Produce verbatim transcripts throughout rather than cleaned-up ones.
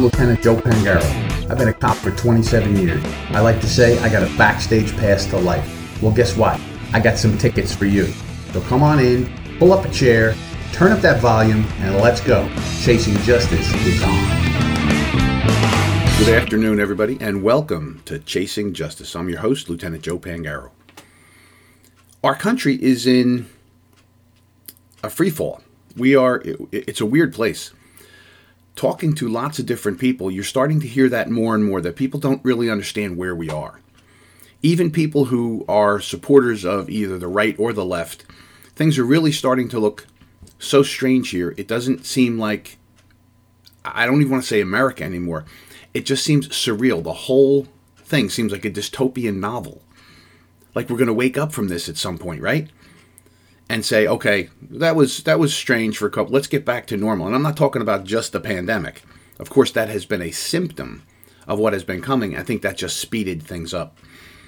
Lieutenant Joe Pangaro. I've been a cop for twenty-seven years. I like to say I got a backstage pass to life. Well, guess what? I got some tickets for you. So come on in, pull up a chair, turn up that volume, and let's go. Chasing Justice is on. Good afternoon, everybody, and welcome to Chasing Justice. I'm your host, Lieutenant Joe Pangaro. Our country is in a free fall. We are, it's a weird place. Talking to lots of different people, you're starting to hear that more and more, that people don't really understand where we are. Even people who are supporters of either the right or the left, things are really starting to look so strange here. It doesn't seem like, I don't even want to say America anymore. It just seems surreal. The whole thing seems like a dystopian novel. Like we're going to wake up from this at some point, right? And say, okay, that was that was strange for a couple. Let's get back to normal. And I'm not talking about just the pandemic. Of course, that has been a symptom of what has been coming. I think that just speeded things up.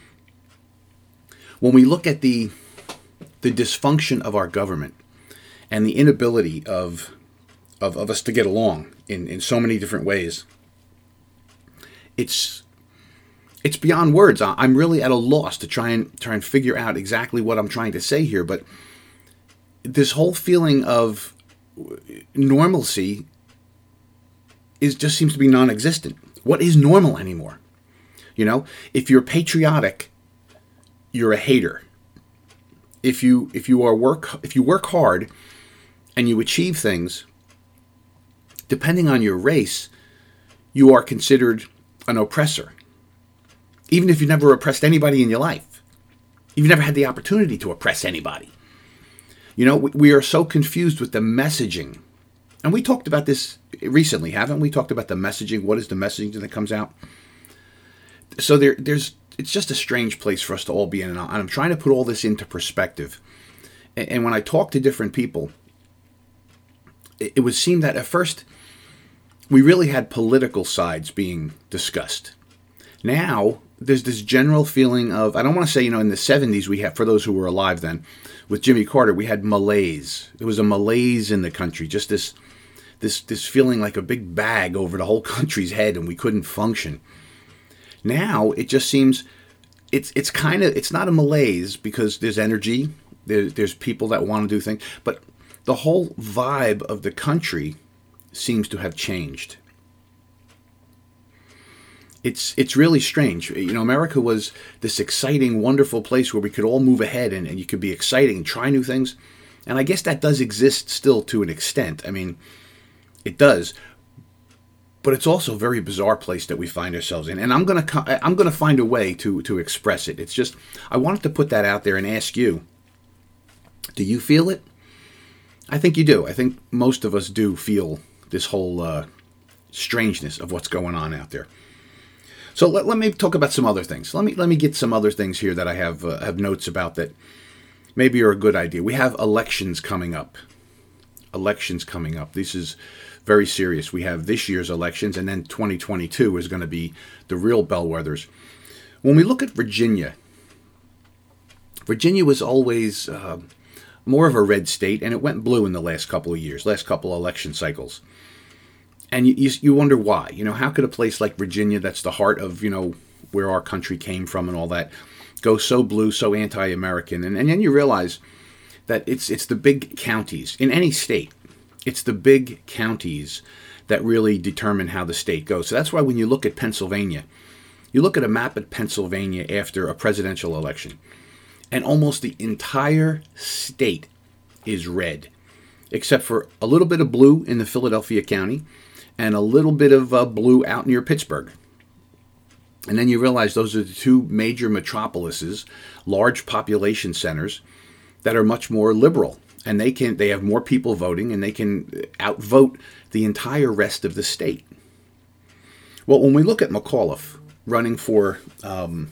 When we look at the the dysfunction of our government and the inability of of, of us to get along in, in so many different ways, it's it's beyond words. I'm really at a loss to try and try and figure out exactly what I'm trying to say here, but this whole feeling of normalcy is just seems to be non-existent. What is normal anymore? You know, if you're patriotic, you're a hater. If you if you are work if you work hard and you achieve things, depending on your race, you are considered an oppressor. Even if you've never oppressed anybody in your life. You've never had the opportunity to oppress anybody. You know, we are so confused with the messaging. And we talked about this recently, haven't we? Talked about the messaging. What is the messaging that comes out? So there, there's, it's just a strange place for us to all be in. And I'm trying to put all this into perspective. And when I talk to different people, it would seem that at first we really had political sides being discussed. Now, there's this general feeling of, I don't want to say, you know, in the seventies we had, for those who were alive then, with Jimmy Carter, we had malaise. There was a malaise in the country, just this this this feeling like a big bag over the whole country's head, and we couldn't function. Now, it just seems, it's it's kind of, it's not a malaise because there's energy, there, there's people that want to do things, but the whole vibe of the country seems to have changed. It's it's really strange. You know, America was this exciting, wonderful place where we could all move ahead and, and you could be exciting and try new things. And I guess that does exist still to an extent. I mean, it does. But it's also a very bizarre place that we find ourselves in. And I'm gonna I'm gonna find a way to to express it. It's just, I wanted to put that out there and ask you, do you feel it? I think you do. I think most of us do feel this whole uh, strangeness of what's going on out there. So let, let me talk about some other things. Let me let me get some other things here that I have uh, have notes about that maybe are a good idea. We have elections coming up. Elections coming up. This is very serious. We have this year's elections, and then twenty twenty-two is going to be the real bellwethers. When we look at Virginia, Virginia was always uh, more of a red state, and it went blue in the last couple of years, last couple of election cycles. And you, you you wonder why. You know, how could a place like Virginia, that's the heart of, you know, where our country came from and all that, go so blue, so anti-American? And, and then you realize that it's it's the big counties in any state. It's the big counties that really determine how the state goes. So that's why when you look at Pennsylvania, you look at a map of Pennsylvania after a presidential election, and almost the entire state is red, except for a little bit of blue in the Philadelphia County, and a little bit of uh, blue out near Pittsburgh. And then you realize those are the two major metropolises, large population centers, that are much more liberal. And they can they have more people voting, and they can outvote the entire rest of the state. Well, when we look at McAuliffe running for um,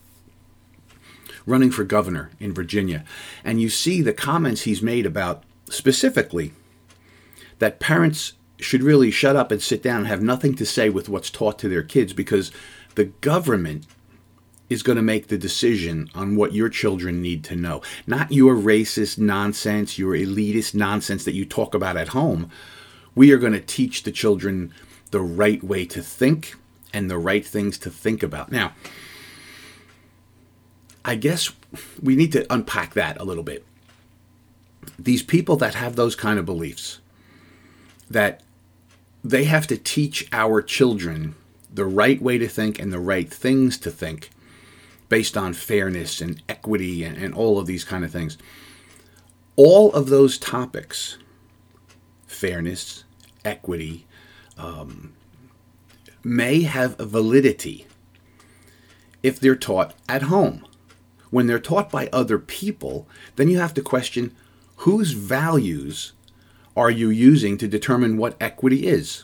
running for governor in Virginia, and you see the comments he's made about specifically that parents should really shut up and sit down and have nothing to say with what's taught to their kids, because the government is going to make the decision on what your children need to know. Not your racist nonsense, your elitist nonsense that you talk about at home. We are going to teach the children the right way to think and the right things to think about. Now, I guess we need to unpack that a little bit. These people that have those kind of beliefs, that they have to teach our children the right way to think and the right things to think based on fairness and equity and, and all of these kind of things. All of those topics, fairness, equity, um, may have a validity if they're taught at home. When they're taught by other people, then you have to question, whose values are you using to determine what equity is,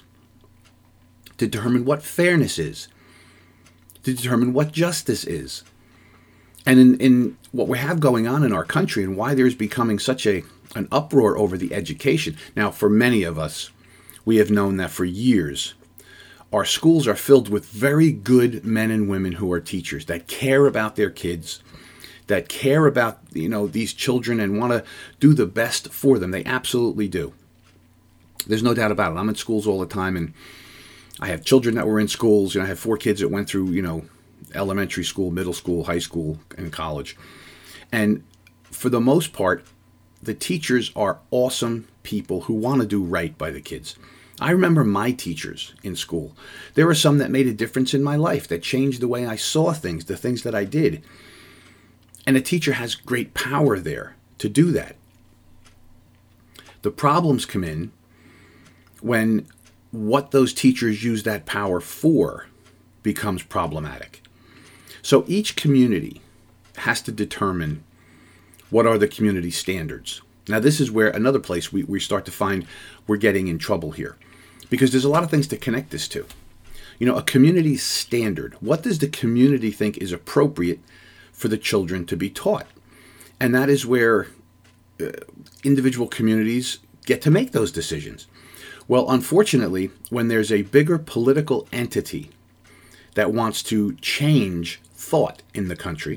to determine what fairness is, to determine what justice is? And in, in what we have going on in our country and why there's becoming such a an uproar over the education. Now, for many of us, we have known that for years. Our schools are filled with very good men and women who are teachers that care about their kids, that care about, you know, these children and want to do the best for them. They absolutely do. There's no doubt about it. I'm in schools all the time, and I have children that were in schools. You know, I have four kids that went through, you know, elementary school, middle school, high school, and college. And for the most part, the teachers are awesome people who want to do right by the kids. I remember my teachers in school. There were some that made a difference in my life, that changed the way I saw things, the things that I did. And a teacher has great power there to do that. The problems come in when what those teachers use that power for becomes problematic. So each community has to determine what are the community standards. Now, this is where another place we, we start to find we're getting in trouble here, because there's a lot of things to connect this to. You know, a community standard. What does the community think is appropriate for the children to be taught? And that is where uh, individual communities get to make those decisions. Well, unfortunately, when there's a bigger political entity that wants to change thought in the country,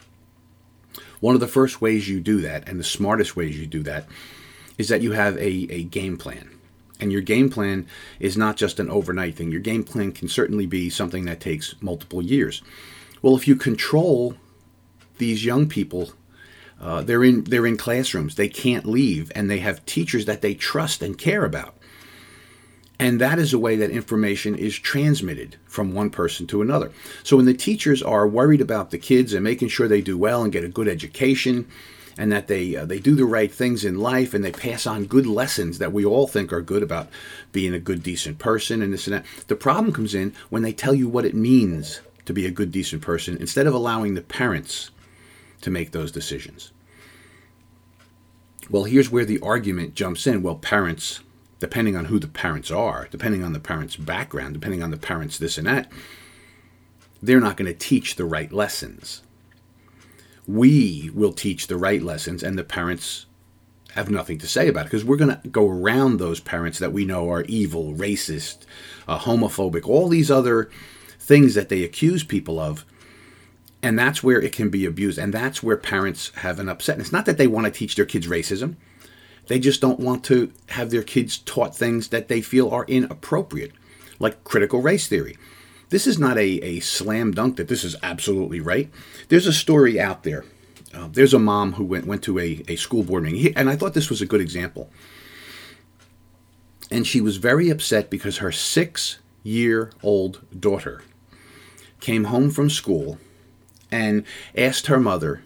one of the first ways you do that, and the smartest ways you do that, is that you have a, a game plan. And your game plan is not just an overnight thing. Your game plan can certainly be something that takes multiple years. Well, if you control these young people, uh, they're in they're in classrooms, they can't leave, and they have teachers that they trust and care about. And that is a way that information is transmitted from one person to another. So when the teachers are worried about the kids and making sure they do well and get a good education, and that they uh, they do the right things in life, and they pass on good lessons that we all think are good about being a good, decent person and this and that. The problem comes in when they tell you what it means to be a good, decent person, instead of allowing the parents to make those decisions. Well, here's where the argument jumps in. Well, parents, depending on who the parents are, depending on the parents' background, depending on the parents' this and that, they're not going to teach the right lessons. We will teach the right lessons, and the parents have nothing to say about it, because we're going to go around those parents that we know are evil, racist, uh, homophobic, all these other things that they accuse people of. And that's where it can be abused. And that's where parents have an upset. And it's not that they want to teach their kids racism. They just don't want to have their kids taught things that they feel are inappropriate, like critical race theory. This is not a, a slam dunk that this is absolutely right. There's a story out there. Uh, there's a mom who went, went to a, a school board meeting. And I thought this was a good example. And she was very upset because her six-year-old daughter came home from school and asked her mother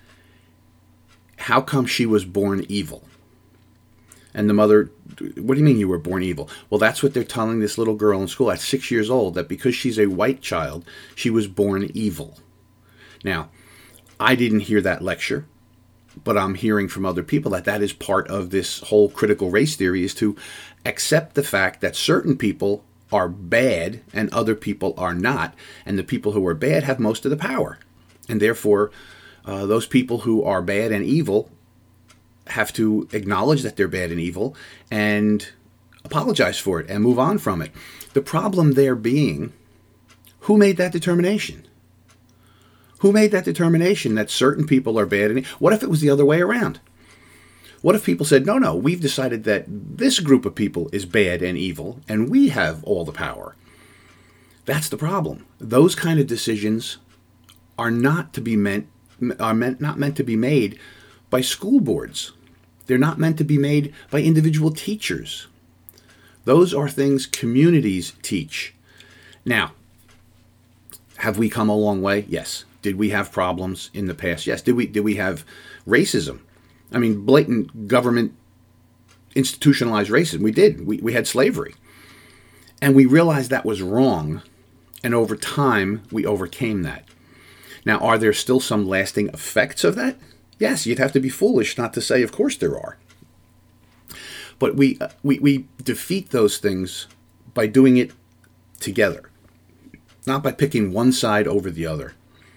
how come she was born evil. And the mother, what do you mean you were born evil? Well, that's what they're telling this little girl in school at six years old, that because she's a white child, she was born evil. Now, I didn't hear that lecture, but I'm hearing from other people that that is part of this whole critical race theory, is to accept the fact that certain people are bad and other people are not, and the people who are bad have most of the power. And therefore, uh, those people who are bad and evil have to acknowledge that they're bad and evil and apologize for it and move on from it. The problem there being, who made that determination? Who made that determination that certain people are bad and evil? What if it was the other way around? What if people said, no, no, we've decided that this group of people is bad and evil, and we have all the power? That's the problem. Those kind of decisions are not to be meant, are meant, not meant to be made by school boards. They're not meant to be made by individual teachers. Those are things communities teach. Now, have we come a long way? Yes. Did we have problems in the past? Yes. Did we, did we have racism? I mean, blatant government institutionalized racism. We did. We, we had slavery. And we realized that was wrong. And over time, we overcame that. Now, are there still some lasting effects of that? Yes, you'd have to be foolish not to say, of course there are. But we, uh, we, we defeat those things by doing it together, not by picking one side over the other,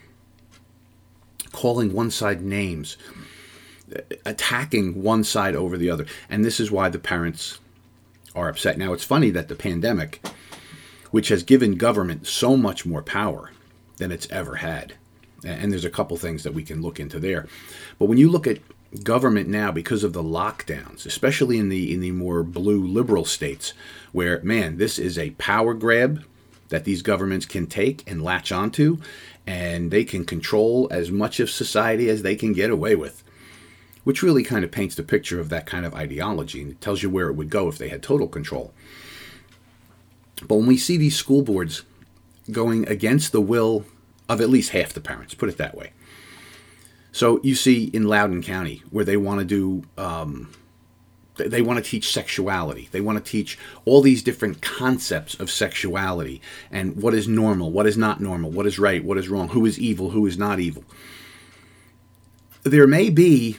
calling one side names, attacking one side over the other. And this is why the parents are upset. Now, it's funny that the pandemic, which has given government so much more power than it's ever had, and there's a couple things that we can look into there. But when you look at government now, because of the lockdowns, especially in the in the more blue liberal states, where, man, this is a power grab that these governments can take and latch onto, and they can control as much of society as they can get away with, which really kind of paints the picture of that kind of ideology, and it tells you where it would go if they had total control. But when we see these school boards going against the will of at least half the parents, put it that way. So you see in Loudoun County where they want to do, um, they want to teach sexuality. They want to teach all these different concepts of sexuality and what is normal, what is not normal, what is right, what is wrong, who is evil, who is not evil. There may be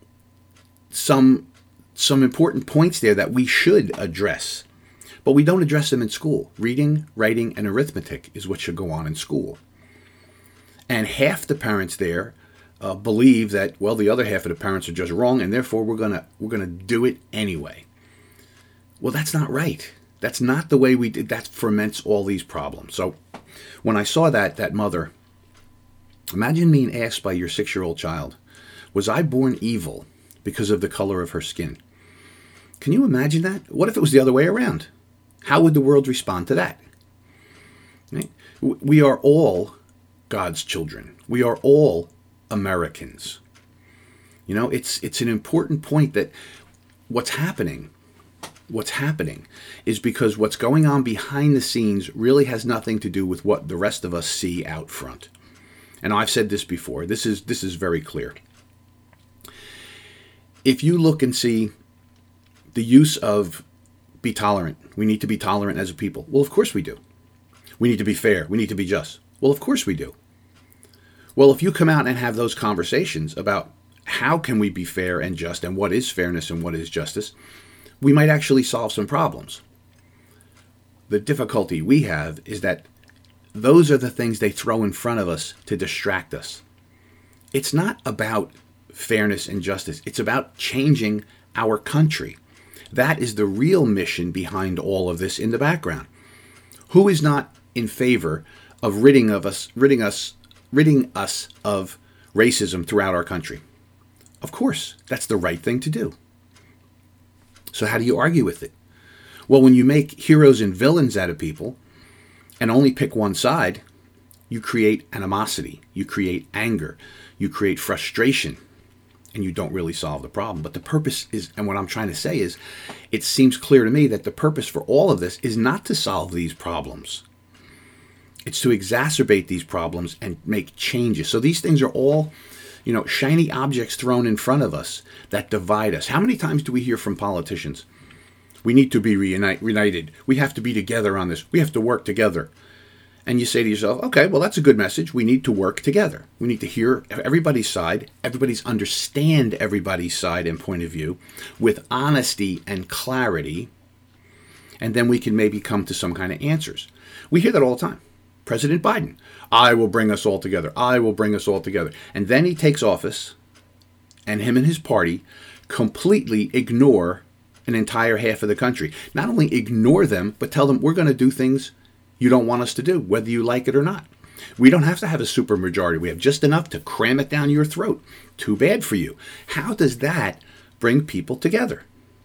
some some important points there that we should address, but we don't address them in school. Reading, writing, and arithmetic is what should go on in school. And half the parents there uh, believe that, well, the other half of the parents are just wrong, and therefore we're gonna we're gonna do it anyway. Well, that's not right. That's not the way we did. That ferments all these problems. So, when I saw that that mother, imagine being asked by your six-year-old child, "Was I born evil because of the color of her skin?" Can you imagine that? What if it was the other way around? How would the world respond to that? Right? We are all God's children. We are all Americans. You know, it's it's an important point that what's happening, what's happening is because what's going on behind the scenes really has nothing to do with what the rest of us see out front. And I've said this before. This is this is very clear. If you look and see the use of be tolerant, we need to be tolerant as a people. Well, of course we do. We need to be fair. We need to be just. Well, of course we do. Well, if you come out and have those conversations about how can we be fair and just and what is fairness and what is justice, we might actually solve some problems. The difficulty we have is that those are the things they throw in front of us to distract us. It's not about fairness and justice. It's about changing our country. That is the real mission behind all of this in the background. Who is not in favor of ridding of us, ridding us, ridding us of racism throughout our country? Of course, that's the right thing to do. So how do you argue with it? Well, when you make heroes and villains out of people and only pick one side, you create animosity, you create anger, you create frustration, and you don't really solve the problem. But the purpose is, and what I'm trying to say is, it seems clear to me that the purpose for all of this is not to solve these problems. It's to exacerbate these problems and make changes. So these things are all, you know, shiny objects thrown in front of us that divide us. How many times do we hear from politicians? We need to be reunite, reunited. We have to be together on this. We have to work together. And you say to yourself, okay, well, that's a good message. We need to work together. We need to hear everybody's side, everybody's understand everybody's side and point of view with honesty and clarity. And then we can maybe come to some kind of answers. We hear that all the time. President Biden, I will bring us all together. I will bring us all together. And then he takes office, and him and his party completely ignore an entire half of the country. Not only ignore them, but tell them we're going to do things you don't want us to do, whether you like it or not. We don't have to have a supermajority. We have just enough to cram it down your throat. Too bad for you. How does that bring people together.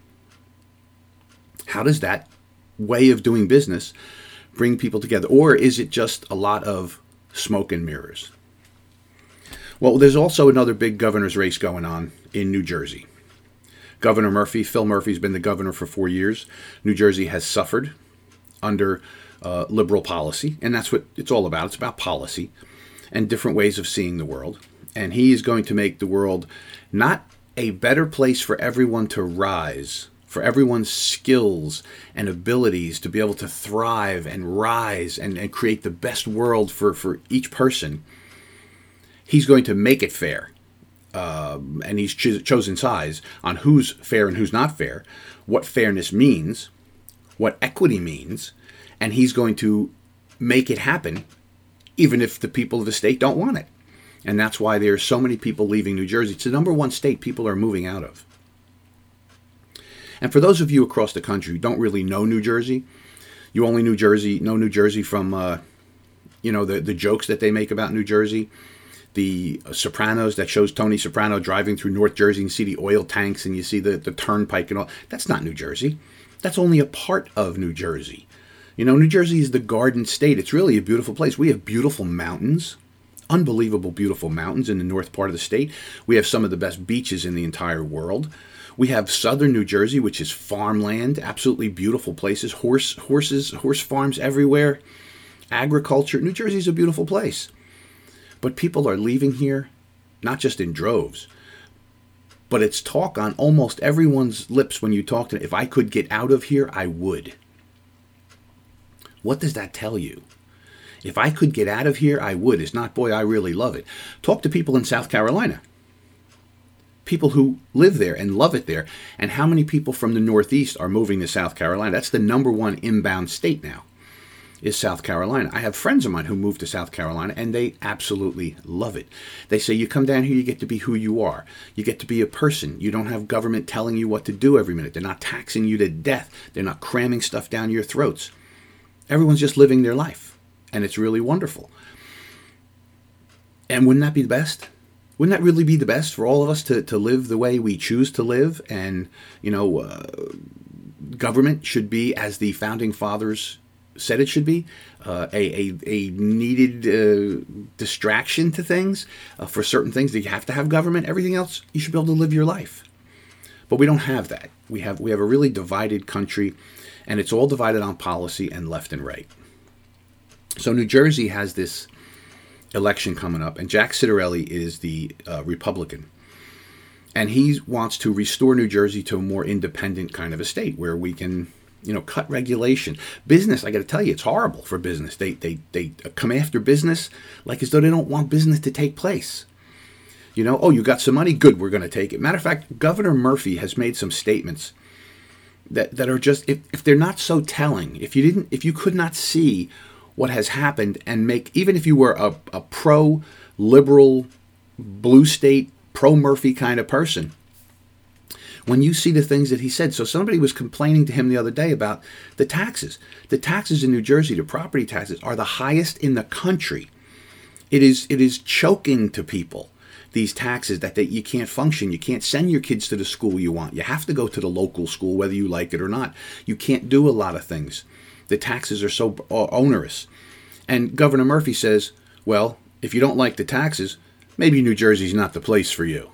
How does that way of doing business bring people together? Or is it just a lot of smoke and mirrors? Well, there's also another big governor's race going on in New Jersey. Governor Murphy, Phil Murphy's been the governor for four years. New Jersey has suffered under uh, liberal policy, and that's what it's all about. It's about policy and different ways of seeing the world. And he is going to make the world not a better place for everyone to rise, for everyone's skills and abilities to be able to thrive and rise and, and create the best world for, for each person. He's going to make it fair. Um, and he's cho- chosen sides on who's fair and who's not fair, what fairness means, what equity means, and he's going to make it happen even if the people of the state don't want it. And that's why there are so many people leaving New Jersey. It's the number one state people are moving out of. And for those of you across the country who don't really know New Jersey, you only New Jersey know New Jersey from, uh, you know, the, the jokes that they make about New Jersey. The Sopranos, that shows Tony Soprano driving through North Jersey and you see the oil tanks and you see the, the turnpike and all. That's not New Jersey. That's only a part of New Jersey. You know, New Jersey is the Garden State. It's really a beautiful place. We have beautiful mountains, unbelievable beautiful mountains in the north part of the state. We have some of the best beaches in the entire world. We have southern New Jersey, which is farmland, absolutely beautiful places, horse horses, horse farms everywhere, agriculture. New Jersey is a beautiful place. But people are leaving here, not just in droves, but it's talk on almost everyone's lips when you talk to them. If I could get out of here, I would. What does that tell you? If I could get out of here, I would. It's not, boy, I really love it. Talk to people in South Carolina. People who live there and love it there. And how many people from the Northeast are moving to South Carolina? That's the number one inbound state now, is South Carolina. I have friends of mine who moved to South Carolina, and they absolutely love it. They say, you come down here, you get to be who you are. You get to be a person. You don't have government telling you what to do every minute. They're not taxing you to death. They're not cramming stuff down your throats. Everyone's just living their life, and it's really wonderful. And wouldn't that be the best? Wouldn't that really be the best for all of us to, to live the way we choose to live? And, you know, uh, government should be, as the founding fathers said it should be, uh, a, a, a needed uh, distraction to things. Uh, for certain things that you have to have government. Everything else, you should be able to live your life. But we don't have that. We have we have a really divided country, and it's all divided on policy and left and right. So New Jersey has this election coming up, and Jack Ciattarelli is the uh, Republican. And he wants to restore New Jersey to a more independent kind of a state where we can, you know, cut regulation. Business, I got to tell you, it's horrible for business. They they they come after business like as though they don't want business to take place. You know, oh, you got some money? Good, we're going to take it. Matter of fact, Governor Murphy has made some statements that, that are just, if, if they're not so telling, if you didn't, if you could not see what has happened and make, even if you were a, a pro-liberal, blue state, pro-Murphy kind of person, when you see the things that he said. So somebody was complaining to him the other day about the taxes. The taxes in New Jersey, the property taxes, are the highest in the country. It is it is choking to people, these taxes, that they, you can't function. You can't send your kids to the school you want. You have to go to the local school whether you like it or not. You can't do a lot of things. The taxes are so onerous. And Governor Murphy says, well, if you don't like the taxes, maybe New Jersey's not the place for you.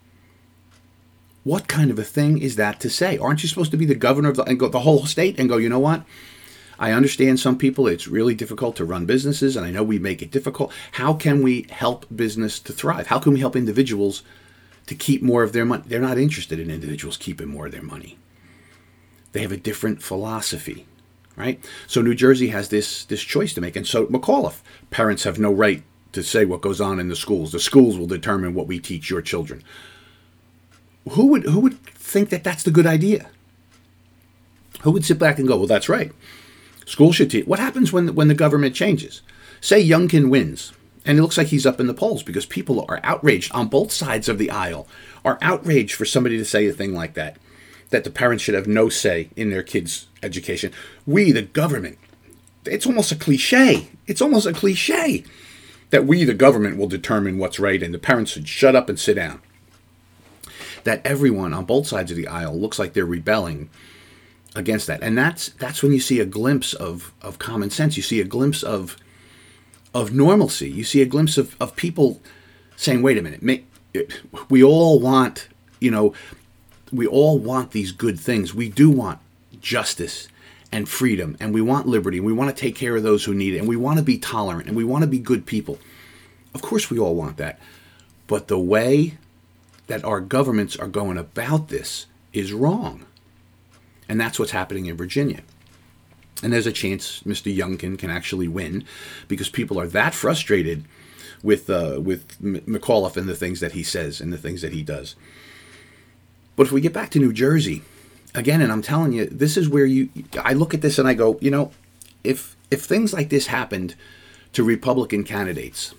What kind of a thing is that to say? Aren't you supposed to be the governor of the, and go, the whole state and go, you know what? I understand some people, it's really difficult to run businesses, and I know we make it difficult. How can we help business to thrive? How can we help individuals to keep more of their money? They're not interested in individuals keeping more of their money. They have a different philosophy, right? So New Jersey has this, this choice to make. And so McAuliffe, parents have no right to say what goes on in the schools. The schools will determine what we teach your children. Who would who would think that that's the good idea? Who would sit back and go, well, that's right. School should teach. What happens when, when the government changes? Say Youngkin wins, and it looks like he's up in the polls because people are outraged on both sides of the aisle, are outraged for somebody to say a thing like that, that the parents should have no say in their kids' education. We, the government, it's almost a cliche. It's almost a cliche that we, the government, will determine what's right and the parents should shut up and sit down. that everyone on both sides of the aisle looks like they're rebelling against that. And that's that's when you see a glimpse of, of common sense. You see a glimpse of of normalcy. You see a glimpse of, of people saying, wait a minute, we all want, you know, we all want these good things. We do want justice and freedom, and we want liberty, and we want to take care of those who need it, and we want to be tolerant, and we want to be good people. Of course we all want that. But the way that our governments are going about this is wrong. And that's what's happening in Virginia. And there's a chance Mister Youngkin can actually win because people are that frustrated with uh, with McAuliffe and the things that he says and the things that he does. But if we get back to New Jersey, again, and I'm telling you, this is where you, I look at this and I go, you know, if if things like this happened to Republican candidates,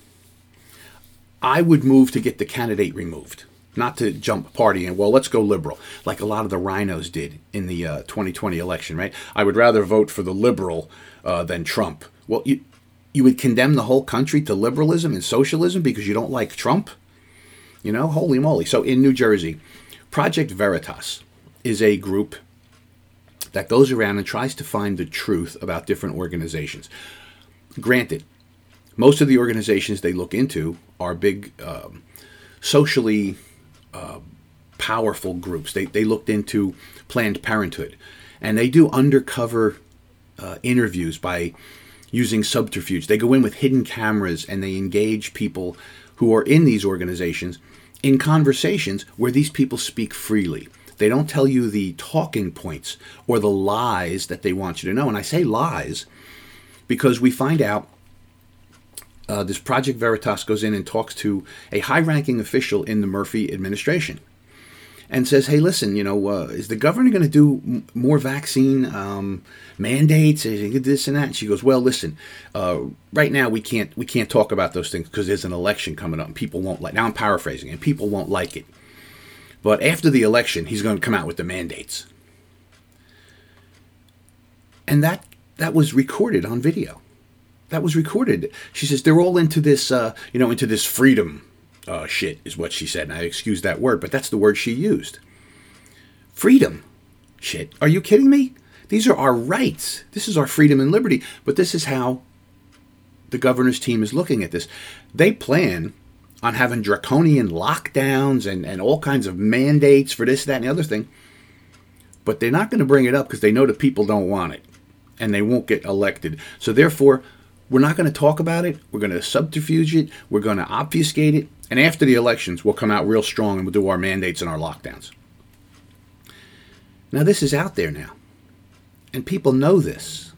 I would move to get the candidate removed, not to jump party and, well, let's go liberal, like a lot of the rhinos did in the uh, twenty twenty election, right? I would rather vote for the liberal uh, than Trump. Well, you, you would condemn the whole country to liberalism and socialism because you don't like Trump? You know, holy moly. So in New Jersey, Project Veritas is a group that goes around and tries to find the truth about different organizations. Granted, most of the organizations they look into are big, um, socially uh, powerful groups. They they looked into Planned Parenthood, and they do undercover uh, interviews by using subterfuge. They go in with hidden cameras and they engage people who are in these organizations in conversations where these people speak freely. They don't tell you the talking points or the lies that they want you to know. And I say lies because we find out uh, this Project Veritas goes in and talks to a high-ranking official in the Murphy administration and says, hey, listen, you know, uh, is the governor going to do m- more vaccine um, mandates, this and that? And she goes, well, listen, uh, right now we can't we can't talk about those things because there's an election coming up and people won't like. Now I'm paraphrasing, and people won't like it. But after the election, he's going to come out with the mandates. And that that was recorded on video. That was recorded. She says they're all into this, uh, you know, into this freedom uh, shit is what she said. And I excuse that word, but that's the word she used. Freedom shit. Are you kidding me? These are our rights. This is our freedom and liberty. But this is how the governor's team is looking at this. They plan on having draconian lockdowns and, and all kinds of mandates for this, that, and the other thing. But they're not going to bring it up because they know the people don't want it. And they won't get elected. So therefore, we're not going to talk about it. We're going to subterfuge it. We're going to obfuscate it. And after the elections, we'll come out real strong and we'll do our mandates and our lockdowns. Now, this is out there now. And people know this.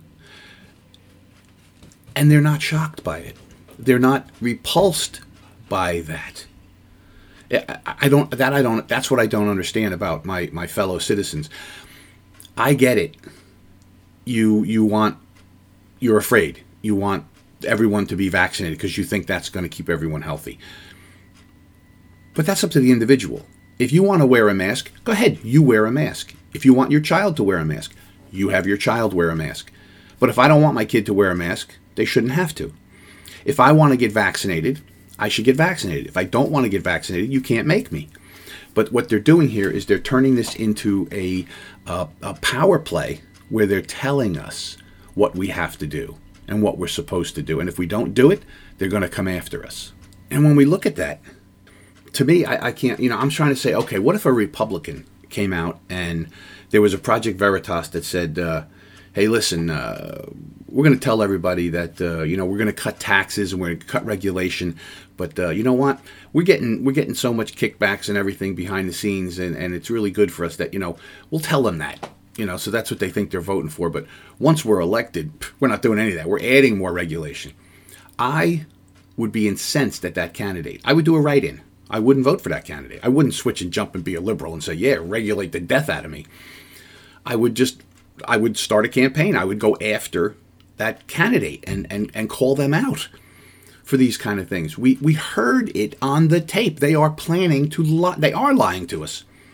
And they're not shocked by it. They're not repulsed by that. I don't, that I don't, that's what I don't understand about my, my fellow citizens. I get it. You, you want, you're afraid. You want everyone to be vaccinated because you think that's going to keep everyone healthy. But that's up to the individual. If you want to wear a mask, go ahead, you wear a mask. If you want your child to wear a mask, you have your child wear a mask. But if I don't want my kid to wear a mask, they shouldn't have to. If I want to get vaccinated, I should get vaccinated. If I don't want to get vaccinated, you can't make me. But what they're doing here is they're turning this into a, uh, a power play where they're telling us what we have to do and what we're supposed to do. And if we don't do it, they're going to come after us. And when we look at that, to me, I, I can't, you know, I'm trying to say, okay, what if a Republican came out and there was a Project Veritas that said, uh, hey, listen, uh, we're going to tell everybody that, uh, you know, we're going to cut taxes and we're going to cut regulation. But uh, you know what? We're getting we're getting so much kickbacks and everything behind the scenes, and, and it's really good for us that, you know, we'll tell them that. You know, so that's what they think they're voting for. But once we're elected, we're not doing any of that. We're adding more regulation. I would be incensed at that candidate. I would do a write-in. I wouldn't vote for that candidate. I wouldn't switch and jump and be a liberal and say, yeah, regulate the death out of me. I would just, I would start a campaign. I would go after that candidate and, and, and call them out for these kind of things. We we heard it on the tape. They are planning to lie. They are lying to us.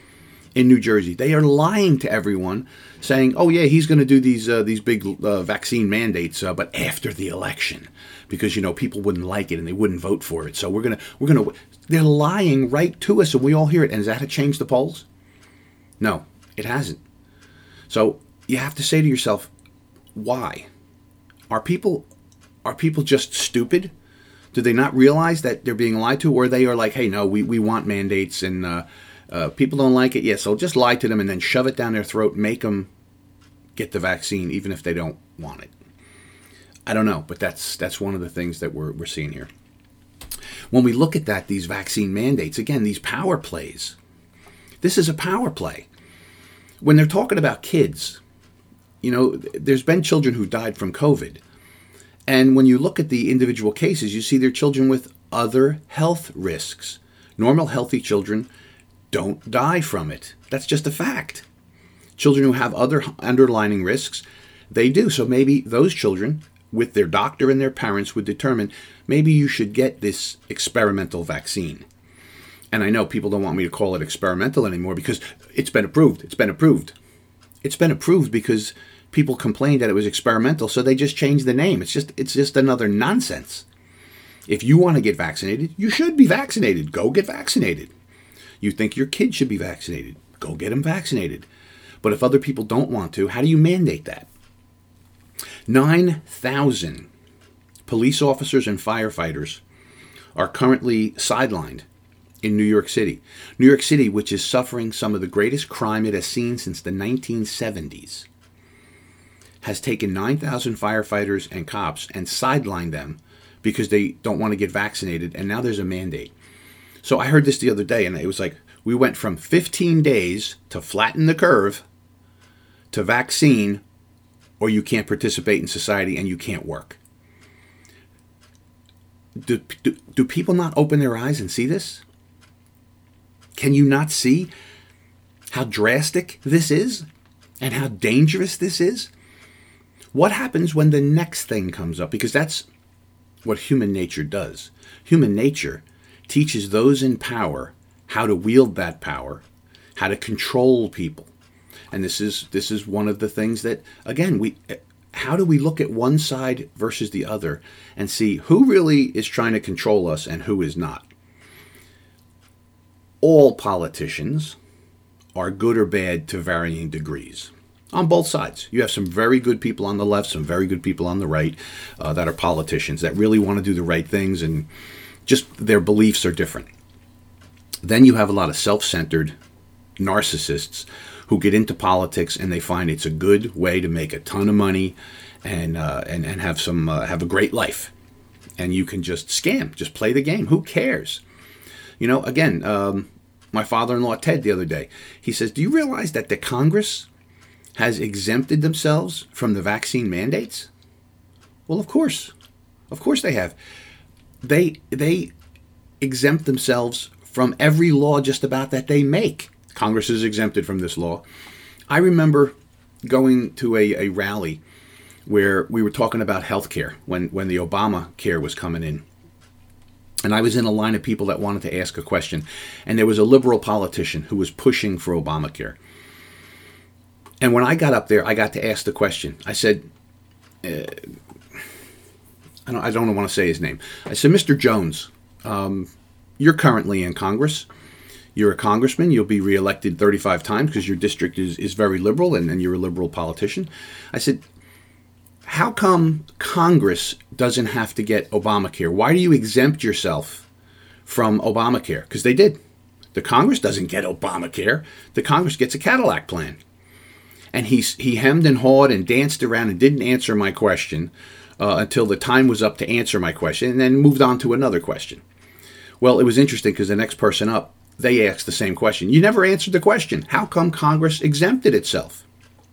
in New Jersey. They are lying to everyone, saying, "Oh yeah, he's going to do these uh, these big uh, vaccine mandates, uh, but after the election, because you know people wouldn't like it and they wouldn't vote for it. So we're gonna we're gonna." They're lying right to us, and we all hear it. And has that changed the polls? No, it hasn't. So you have to say to yourself, why? Are people are people just stupid? Do they not realize that they're being lied to, or they are like, "Hey, no, we we want mandates and." Uh, Uh, people don't like it, yes, so just lie to them and then shove it down their throat, make them get the vaccine even if they don't want it. I don't know, but that's that's one of the things that we're we're seeing here. When we look at that, these vaccine mandates, again, these power plays, this is a power play. When they're talking about kids, you know, there's been children who died from COVID. And when you look at the individual cases, you see they're children with other health risks. Normal, healthy children don't die from it. That's just a fact. Children who have other underlying risks, they do. So maybe those children, with their doctor and their parents, would determine maybe you should get this experimental vaccine. And I know people don't want me to call it experimental anymore because it's been approved. It's been approved. It's been approved because people complained that it was experimental, so they just changed the name. It's just it's just another nonsense. If you want to get vaccinated, you should be vaccinated. Go get vaccinated. You think your kid should be vaccinated, go get them vaccinated. But if other people don't want to, how do you mandate that? nine thousand police officers and firefighters are currently sidelined in New York City. New York City, which is suffering some of the greatest crime it has seen since the nineteen seventies, has taken nine thousand firefighters and cops and sidelined them because they don't want to get vaccinated, and now there's a mandate. So I heard this the other day, and it was like, we went from fifteen days to flatten the curve to vaccine, or you can't participate in society and you can't work. Do, do, do people not open their eyes and see this? Can you not see how drastic this is and how dangerous this is? What happens when the next thing comes up? Because that's what human nature does. Human nature teaches those in power how to wield that power, how to control people. And this is this is one of the things that, again, we how do we look at one side versus the other and see who really is trying to control us and who is not? All politicians are good or bad to varying degrees. On both sides. You have some very good people on the left, some very good people on the right uh, that are politicians that really want to do the right things, and just their beliefs are different. Then you have a lot of self-centered narcissists who get into politics and they find it's a good way to make a ton of money and uh, and, and have some uh, have a great life. And you can just scam, just play the game. Who cares? You know, again, um, my father-in-law Ted the other day, he says, do you realize that the Congress has exempted themselves from the vaccine mandates? Well, of course. Of course they have. They they exempt themselves from every law just about that they make. Congress is exempted from this law. I remember going to a, a rally where we were talking about health care when, when the Obamacare was coming in. And I was in a line of people that wanted to ask a question. And there was a liberal politician who was pushing for Obamacare. And when I got up there, I got to ask the question. I said, uh, I don't, I don't want to say his name. I said, Mister Jones, um, you're currently in Congress. You're a congressman. You'll be reelected thirty-five times because your district is, is very liberal and, and you're a liberal politician. I said, how come Congress doesn't have to get Obamacare? Why do you exempt yourself from Obamacare? Because they did. The Congress doesn't get Obamacare. The Congress gets a Cadillac plan. And he, he hemmed and hawed and danced around and didn't answer my question uh, until the time was up to answer my question, and then moved on to another question. Well, it was interesting because the next person up, they asked the same question. You never answered the question. How come Congress exempted itself?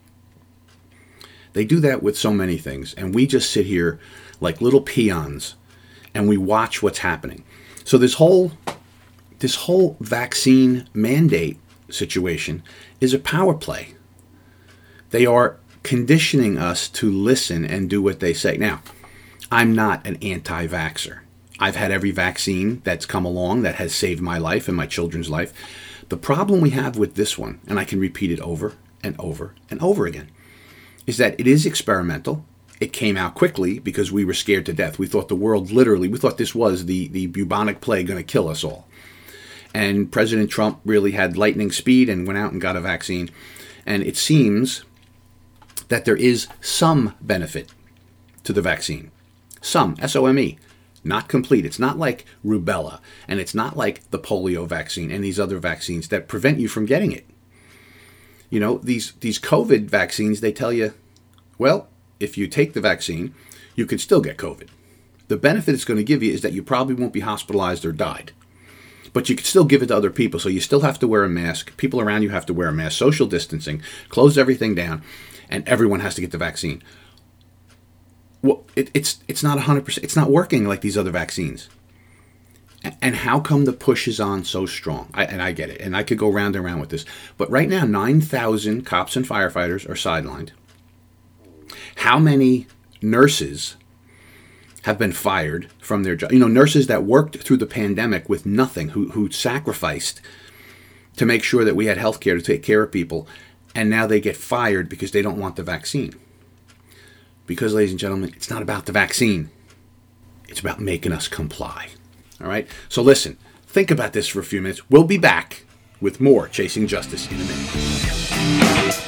They do that with so many things, and we just sit here like little peons and we watch what's happening. So this whole this whole vaccine mandate situation is a power play. They are conditioning us to listen and do what they say. Now, I'm not an anti-vaxxer. I've had every vaccine that's come along that has saved my life and my children's life. The problem we have with this one, and I can repeat it over and over and over again, is that it is experimental. It came out quickly because we were scared to death. We thought the world literally, we thought this was the, the bubonic plague going to kill us all. And President Trump really had lightning speed and went out and got a vaccine. And it seems that there is some benefit to the vaccine. Some, S O M E. Not complete. It's not like rubella, and it's not like the polio vaccine and these other vaccines that prevent you from getting it. You know, these, these COVID vaccines, they tell you, well, if you take the vaccine, you could still get COVID. The benefit it's going to give you is that you probably won't be hospitalized or died. But you could still give it to other people, so you still have to wear a mask. People around you have to wear a mask, social distancing, close everything down, and everyone has to get the vaccine. Well, it, it's it's not one hundred percent. It's not working like these other vaccines. And how come the push is on so strong? I, and I get it, and I could go round and round with this. But right now, nine thousand cops and firefighters are sidelined. How many nurses have been fired from their job? You know, nurses that worked through the pandemic with nothing, who who sacrificed to make sure that we had health care to take care of people, and now they get fired because they don't want the vaccine. Because, ladies and gentlemen, it's not about the vaccine. It's about making us comply. All right? So listen, think about this for a few minutes. We'll be back with more Chasing Justice in a minute.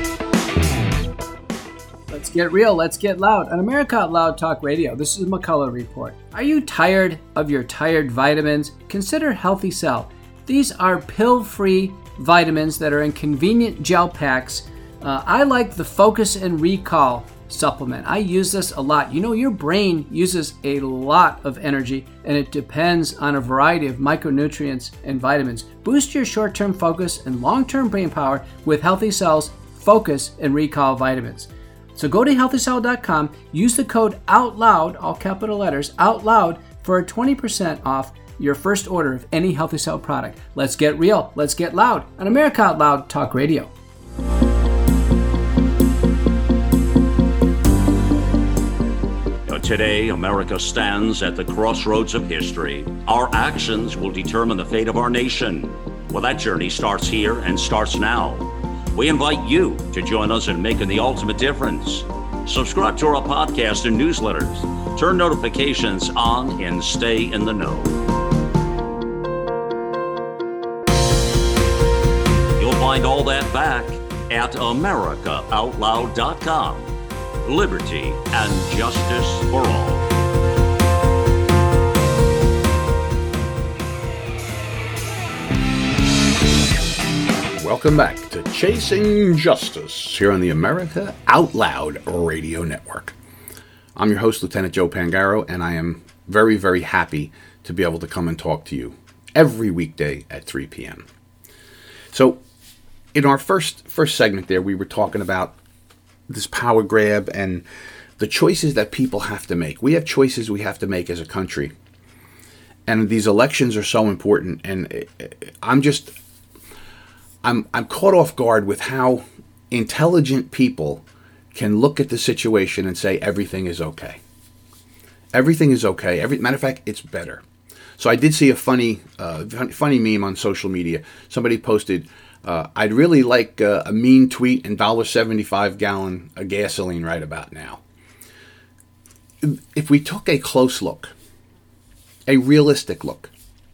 Let's get real. Let's get loud. On America Out Loud Talk Radio, this is McCullough Report. Are you tired of your tired vitamins? Consider Healthy Cell. These are pill-free vitamins that are in convenient gel packs. Uh, I like the Focus and Recall supplement. I use this a lot. You know, your brain uses a lot of energy, and it depends on a variety of micronutrients and vitamins. Boost your short-term focus and long-term brain power with Healthy Cell's Focus and Recall vitamins. So go to healthy cell dot com, use the code OUTLOUD, all capital letters, OUTLOUD, for a twenty percent off your first order of any Healthy Cell product. Let's get real. Let's get loud on America Out Loud Talk Radio. Today, America stands at the crossroads of history. Our actions will determine the fate of our nation. Well, that journey starts here and starts now. We invite you to join us in making the ultimate difference. Subscribe to our podcast and newsletters. Turn notifications on and stay in the know. You'll find all that back at america out loud dot com. Liberty and justice for all. Welcome back to Chasing Justice here on the America Out Loud Radio Network. I'm your host, Lieutenant Joe Pangaro, and I am very, very happy to be able to come and talk to you every weekday at three p.m. So, in our first first segment there, we were talking about this power grab and the choices that people have to make. We have choices we have to make as a country. And these elections are so important. And I'm just, I'm I'm caught off guard with how intelligent people can look at the situation and say everything is okay. Everything is okay. Every matter of fact, it's better. So I did see a funny, uh, funny meme on social media. Somebody posted, Uh, I'd really like uh, a mean tweet and one dollar seventy-five gallon of gasoline right about now. If we took a close look, a realistic look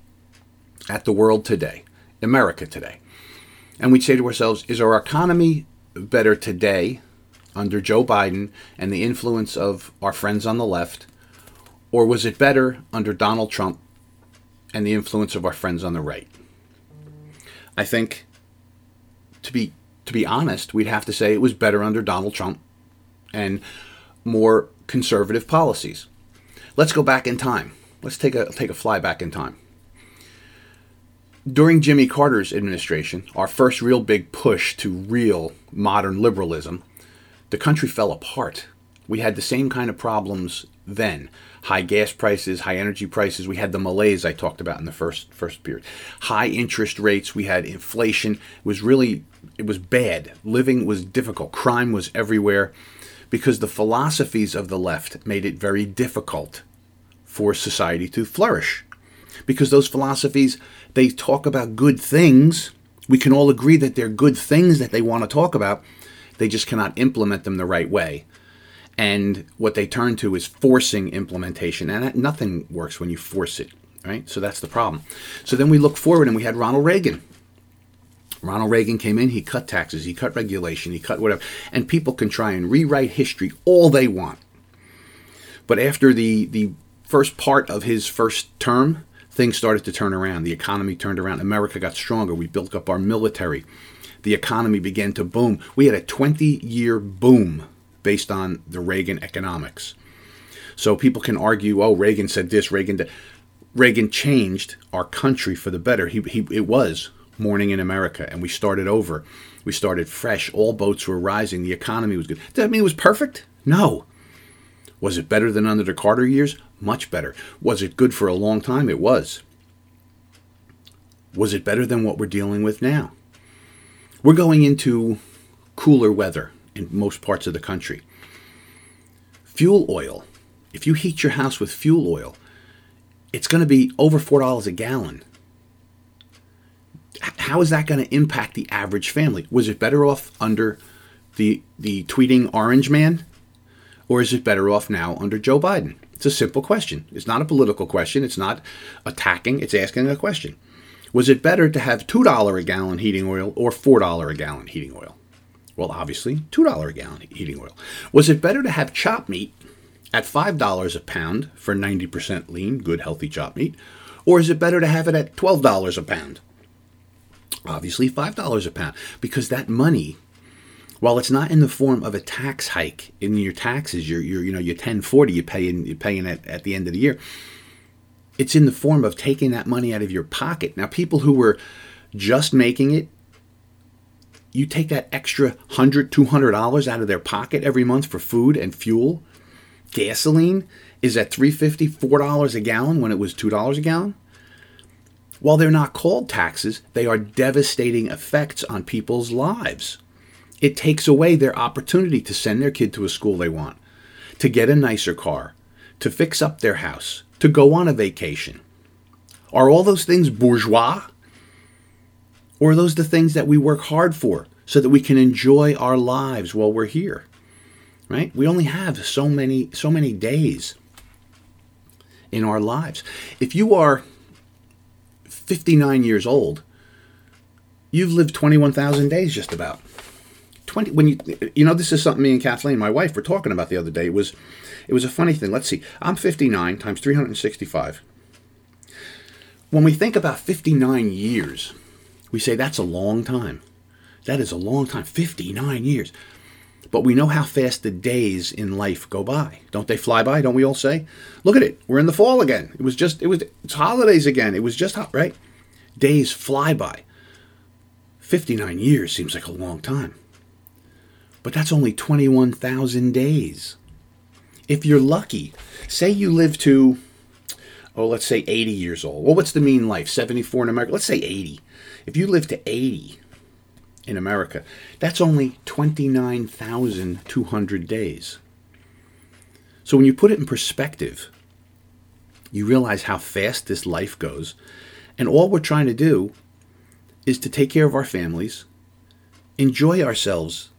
at the world today, America today, and we'd say to ourselves, is our economy better today under Joe Biden and the influence of our friends on the left, or was it better under Donald Trump and the influence of our friends on the right? I think To be to be honest, we'd have to say it was better under Donald Trump and more conservative policies. Let's go back in time. Let's take a take a fly back in time. During Jimmy Carter's administration, our first real big push to real modern liberalism, the country fell apart. We had the same kind of problems then. High gas prices, high energy prices. We had the malaise I talked about in the first first period. High interest rates. We had inflation. It was really, it was bad. Living was difficult. Crime was everywhere because the philosophies of the left made it very difficult for society to flourish. Because those philosophies, they talk about good things, We can all agree that they're good things that they want to talk about. They just cannot implement them the right way. And what they turn to is forcing implementation. And that, nothing works when you force it, right? So that's the problem. So then we look forward and we had Ronald Reagan. Ronald Reagan came in, he cut taxes, he cut regulation, he cut whatever. And people can try and rewrite history all they want. But after the, the first part of his first term, things started to turn around. The economy turned around. America got stronger. We built up our military. The economy began to boom. We had a twenty-year boom based on the Reagan economics. So people can argue, oh, Reagan said this, Reagan did. Reagan changed our country for the better. He, he, it was morning in America, and we started over. We started fresh. All boats were rising. The economy was good. Does that mean it was perfect? No. Was it better than under the Carter years? Much better. Was it good for a long time? It was. Was it better than what we're dealing with now? We're going into cooler weather in most parts of the country. Fuel oil. If you heat your house with fuel oil, it's going to be over four dollars a gallon. How is that going to impact the average family? Was it better off under the the tweeting orange man? Or is it better off now under Joe Biden? It's a simple question. It's not a political question. It's not attacking. It's asking a question. Was it better to have two dollars a gallon heating oil or four dollars a gallon heating oil? Well, obviously, two dollars a gallon heating oil. Was it better to have chopped meat at five dollars a pound for ninety percent lean, good, healthy chopped meat? Or is it better to have it at twelve dollars a pound? Obviously, five dollars a pound. Because that money, while it's not in the form of a tax hike in your taxes, your your you know your ten forty you pay in, you're paying at, at the end of the year, it's in the form of taking that money out of your pocket. Now, people who were just making it, you take that extra one hundred dollars, two hundred dollars out of their pocket every month for food and fuel. Gasoline is at three dollars and fifty cents, four dollars a gallon when it was two dollars a gallon. While they're not called taxes, they are devastating effects on people's lives. It takes away their opportunity to send their kid to a school they want, to get a nicer car, to fix up their house, to go on a vacation. Are all those things bourgeois? Or are those the things that we work hard for so that we can enjoy our lives while we're here? Right? We only have so many, so many days in our lives. If you are fifty-nine years old, you've lived twenty-one thousand days just about. twenty when you you know this is something me and Kathleen, my wife, were talking about the other day. It was it was a funny thing. Let's see. I'm fifty-nine times three hundred sixty-five. When we think about fifty-nine years, we say that's a long time. That is a long time, fifty-nine years. But we know how fast the days in life go by. Don't they fly by? Don't we all say? Look at it. We're in the fall again. It was just, it was, it's holidays again. It was just hot, right? Days fly by. fifty-nine years seems like a long time. But that's only twenty-one thousand days. If you're lucky, say you live to, oh, let's say eighty years old. Well, what's the mean life? seventy-four in America? Let's say eighty. If you live to eighty in America, that's only twenty-nine thousand two hundred days. So when you put it in perspective, you realize how fast this life goes. And all we're trying to do is to take care of our families, enjoy ourselves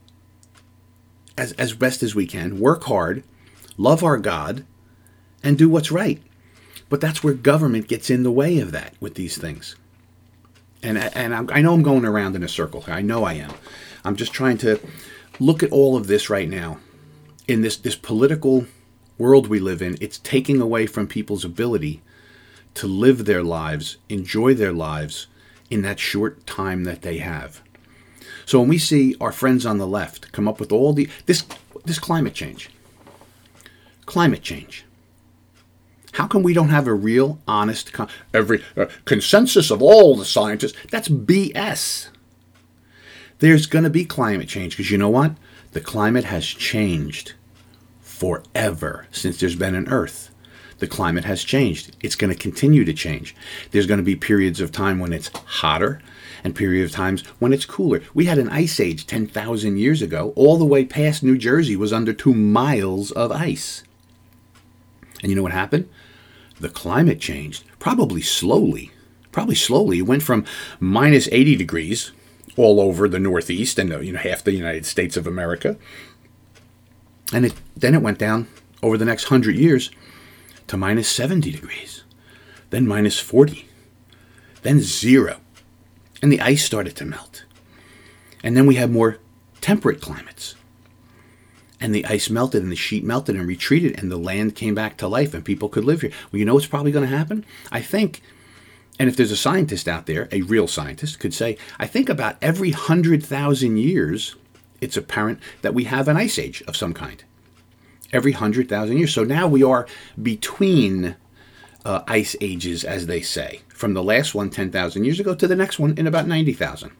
as, as best as we can, work hard, love our God, and do what's right. But that's where government gets in the way of that with these things. And, and I'm, I know I'm going around in a circle. I know I am. I'm just trying to look at all of this right now. In this, this political world we live in, it's taking away from people's ability to live their lives, enjoy their lives in that short time that they have. So when we see our friends on the left come up with all the, this, this climate change, climate change, how come we don't have a real, honest, con- every uh, consensus of all the scientists? That's B S. There's going to be climate change because you know what? The climate has changed forever since there's been an Earth. The climate has changed. It's going to continue to change. There's going to be periods of time when it's hotter and periods of times when it's cooler. We had an ice age ten thousand years ago. All the way past New Jersey was under two miles of ice. And you know what happened? The climate changed, probably slowly. Probably slowly. It went from minus eighty degrees all over the Northeast and you know half the United States of America. And it, then it went down over the next hundred years to minus seventy degrees, then minus forty, then zero. And the ice started to melt. And then we had more temperate climates. And the ice melted and the sheet melted and retreated and the land came back to life and people could live here. Well, you know what's probably going to happen? I think, and if there's a scientist out there, a real scientist, could say, I think about every one hundred thousand years, it's apparent that we have an ice age of some kind. Every one hundred thousand years. So now we are between uh, ice ages, as they say, from the last one ten thousand years ago to the next one in about ninety thousand.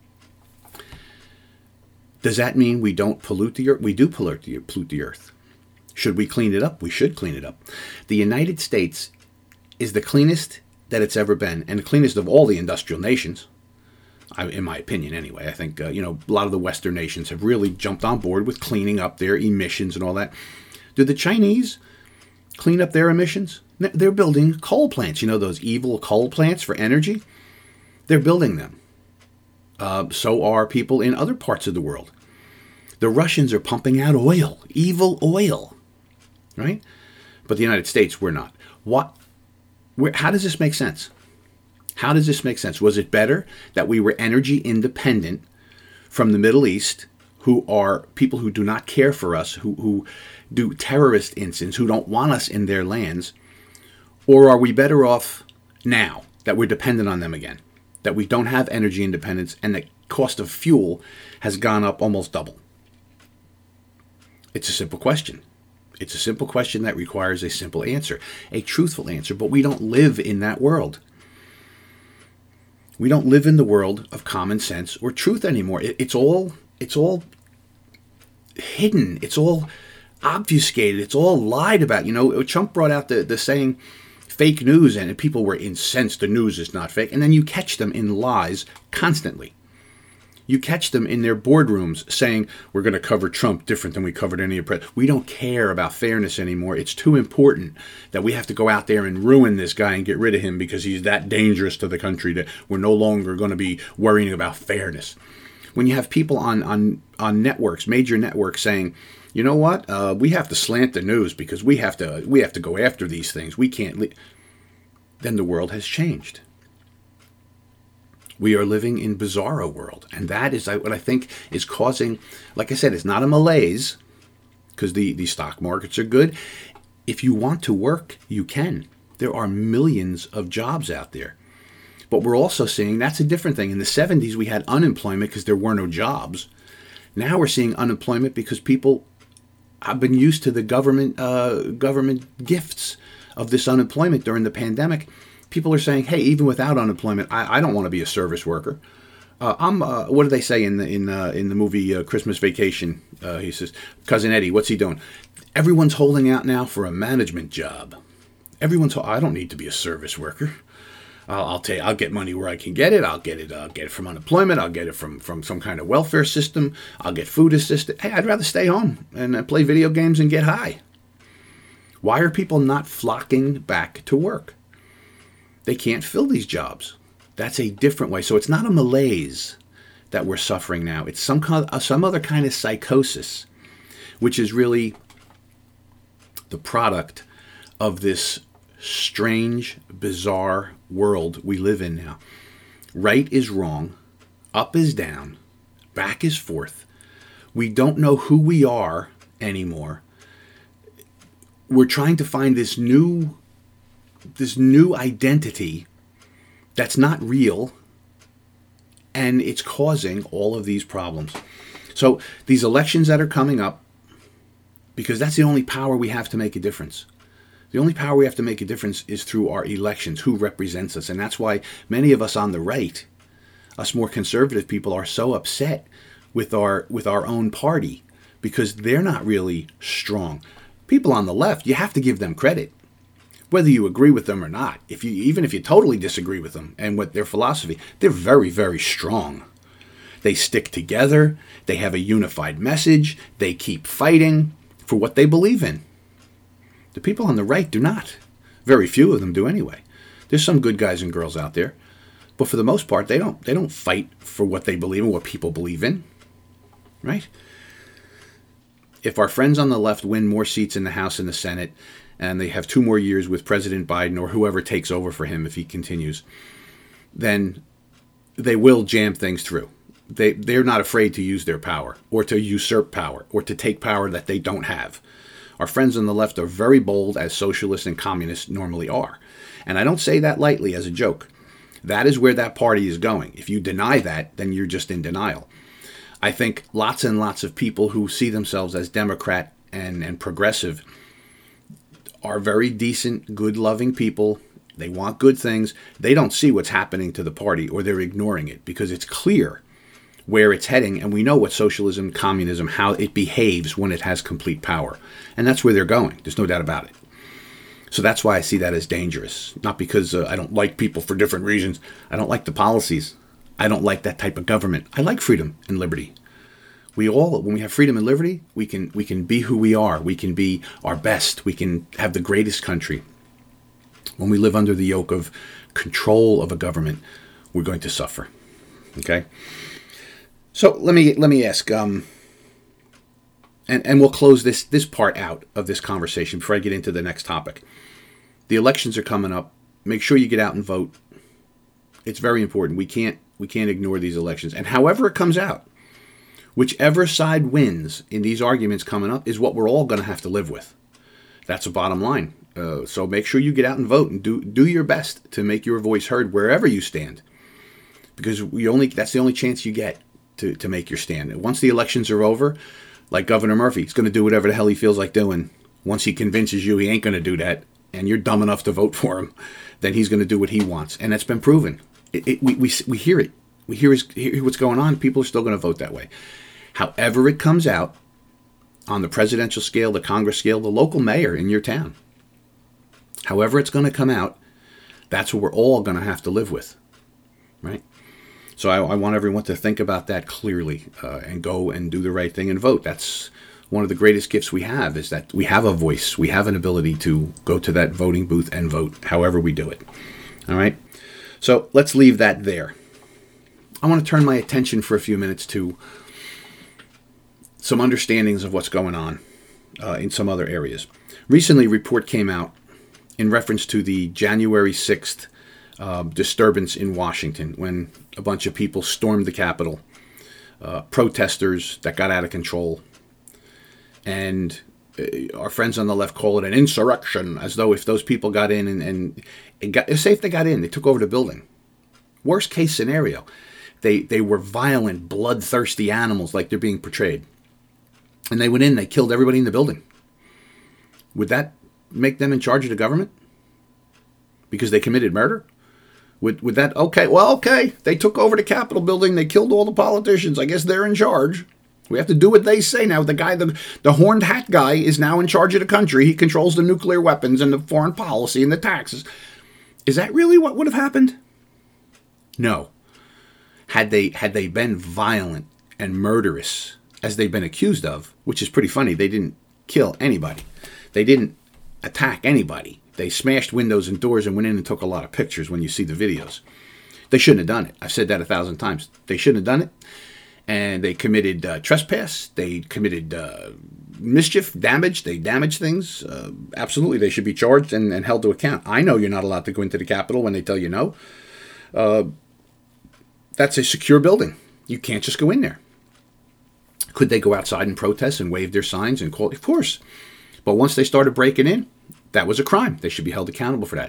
Does that mean we don't pollute the earth? We do pollute the, pollute the earth. Should we clean it up? We should clean it up. The United States is the cleanest that it's ever been, and the cleanest of all the industrial nations, I, in my opinion anyway. I think uh, you know a lot of the Western nations have really jumped on board with cleaning up their emissions and all that. Do the Chinese clean up their emissions? They're building coal plants. You know those evil coal plants for energy? They're building them. Uh, so are people in other parts of the world. The Russians are pumping out oil, evil oil, right? But the United States, we're not. What? Where, how does this make sense? How does this make sense? Was it better that we were energy independent from the Middle East, who are people who do not care for us, who, who do terrorist incidents, who don't want us in their lands? Or are we better off now that we're dependent on them again? That we don't have energy independence and the cost of fuel has gone up almost double? It's a simple question. It's a simple question that requires a simple answer, a truthful answer, but we don't live in that world. We don't live in the world of common sense or truth anymore. It, it's all it's all hidden. It's all obfuscated. It's all lied about. You know, Trump brought out the, the saying fake news, and people were incensed the news is not fake. And then you catch them in lies constantly. You catch them in their boardrooms saying, we're going to cover Trump different than we covered any of the. We don't care about fairness anymore. It's too important that we have to go out there and ruin this guy and get rid of him because he's that dangerous to the country that we're no longer going to be worrying about fairness. When you have people on, on, on networks, major networks saying, you know what, uh, we have to slant the news because we have to we have to go after these things. We can't. Li-. Then the world has changed. We are living in bizarro world. And that is what I think is causing, like I said, it's not a malaise because the, the stock markets are good. If you want to work, you can. There are millions of jobs out there. But we're also seeing, that's a different thing. In the seventies, we had unemployment because there were no jobs. Now we're seeing unemployment because people have been used to the government uh, government gifts of this unemployment during the pandemic. People are saying, hey, even without unemployment, I, I don't want to be a service worker. Uh, I'm. Uh, what do they say in the in uh, in the movie uh, Christmas Vacation? Uh, he says, Cousin Eddie, what's he doing? Everyone's holding out now for a management job. Everyone's. I don't need to be a service worker. I'll, I'll tell you, I'll get money where I can get it. I'll get it. I'll get it from unemployment. I'll get it from from some kind of welfare system. I'll get food assistance. Hey, I'd rather stay home and uh, play video games and get high. Why are people not flocking back to work? They can't fill these jobs. That's a different way. So it's not a malaise that we're suffering now. It's some kind of, some other kind of psychosis, which is really the product of this strange, bizarre world we live in now. Right is wrong, up is down, back is forth. We don't know who we are anymore. We're trying to find this new this new identity that's not real, and it's causing all of these problems. So these elections that are coming up, because that's the only power we have to make a difference. The only power we have to make a difference is through our elections, who represents us. And that's why many of us on the right, us more conservative people, are so upset with our with our own party because they're not really strong. People on the left, you have to give them credit. Whether you agree with them or not, if you even if you totally disagree with them and with their philosophy, they're very, very strong. They stick together. They have a unified message. They keep fighting for what they believe in. The people on the right do not. Very few of them do anyway. There's some good guys and girls out there. But for the most part, they don't they don't fight for what they believe in, what people believe in, right? If our friends on the left win more seats in the House and the Senate, and they have two more years with President Biden or whoever takes over for him if he continues, then they will jam things through. They, they're not afraid to use their power or to usurp power or to take power that they don't have. Our friends on the left are very bold, as socialists and communists normally are. And I don't say that lightly as a joke. That is where that party is going. If you deny that, then you're just in denial. I think lots and lots of people who see themselves as Democrat and, and progressive are very decent, good, loving people. They want good things. They don't see what's happening to the party, or they're ignoring it because it's clear where it's heading, and we know what socialism, communism, how it behaves when it has complete power. And that's where they're going. There's no doubt about it. So that's why I see that as dangerous. Not because uh, I don't like people for different reasons. I don't like the policies. I don't like that type of government. I like freedom and liberty. We all, when we have freedom and liberty, we can we can be who we are. We can be our best. We can have the greatest country. When we live under the yoke of control of a government, we're going to suffer. Okay? So let me let me ask, um, and, and we'll close this, this part out of this conversation before I get into the next topic. The elections are coming up. Make sure you get out and vote. It's very important. We can't we can't ignore these elections. And however it comes out, whichever side wins in these arguments coming up is what we're all going to have to live with. That's a bottom line. Uh, so make sure you get out and vote and do do your best to make your voice heard wherever you stand, because we only that's the only chance you get to, to make your stand. Once the elections are over, like Governor Murphy, he's going to do whatever the hell he feels like doing. Once he convinces you he ain't going to do that, and you're dumb enough to vote for him, then he's going to do what he wants, and that's been proven. It, it, we, we we hear it. We hear, his, hear what's going on. People are still going to vote that way. However it comes out, on the presidential scale, the Congress scale, the local mayor in your town, however it's going to come out, that's what we're all going to have to live with, right? So I, I want everyone to think about that clearly uh, and go and do the right thing and vote. That's one of the greatest gifts we have, is that we have a voice. We have an ability to go to that voting booth and vote however we do it. All right? So let's leave that there. I want to turn my attention for a few minutes to some understandings of what's going on uh, in some other areas. Recently, a report came out in reference to the January sixth uh, disturbance in Washington, when a bunch of people stormed the Capitol, uh, protesters that got out of control. And uh, our friends on the left call it an insurrection, as though if those people got in and, and it got, say if they got in, they took over the building. Worst case scenario, they, they were violent, bloodthirsty animals like they're being portrayed. And they went in, they killed everybody in the building. Would that make them in charge of the government? Because they committed murder? Would would that, okay, well, okay, they took over the Capitol building, they killed all the politicians, I guess they're in charge. We have to do what they say now. The guy, the, the horned hat guy is now in charge of the country. He controls the nuclear weapons and the foreign policy and the taxes. Is that really what would have happened? No. Had they had they been violent and murderous, as they've been accused of, which is pretty funny, they didn't kill anybody. They didn't attack anybody. They smashed windows and doors and went in and took a lot of pictures when you see the videos. They shouldn't have done it. I've said that a thousand times. They shouldn't have done it. And they committed uh, trespass. They committed uh, mischief, damage. They damaged things. Uh, absolutely, they should be charged and, and held to account. I know you're not allowed to go into the Capitol when they tell you no. Uh, that's a secure building. You can't just go in there. Could they go outside and protest and wave their signs and call? Of course. But once they started breaking in, that was a crime. They should be held accountable for that.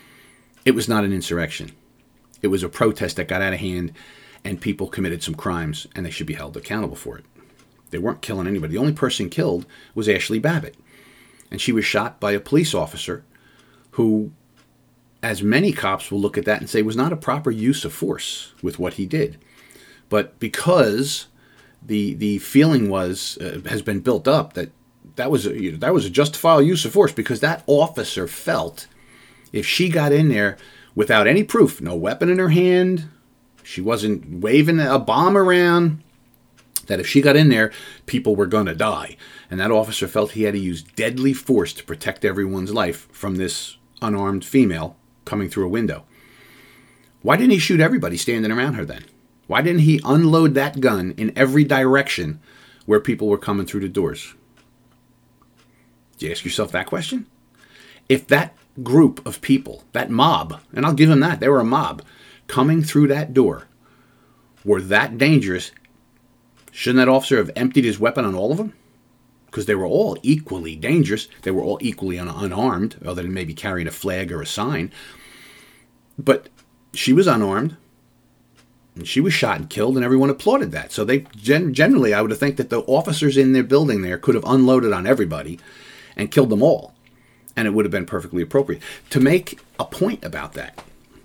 It was not an insurrection. It was a protest that got out of hand, and people committed some crimes, and they should be held accountable for it. They weren't killing anybody. The only person killed was Ashley Babbitt, and she was shot by a police officer who, as many cops will look at that and say, was not a proper use of force with what he did. But because the the feeling was uh, has been built up that that was a, you know, that was a justifiable use of force, because that officer felt if she got in there without any proof, no weapon in her hand, she wasn't waving a bomb around, that if she got in there, people were going to die. And that officer felt he had to use deadly force to protect everyone's life from this unarmed female coming through a window. Why didn't he shoot everybody standing around her then? Why didn't he unload that gun in every direction where people were coming through the doors? Do you ask yourself that question? If that group of people, that mob, and I'll give them that, they were a mob, coming through that door, were that dangerous, shouldn't that officer have emptied his weapon on all of them? Because they were all equally dangerous. They were all equally un- unarmed, other than maybe carrying a flag or a sign. But she was unarmed, and she was shot and killed, and everyone applauded that. So they gen- generally, I would think that the officers in their building there could have unloaded on everybody and killed them all, and it would have been perfectly appropriate. To make a point about that,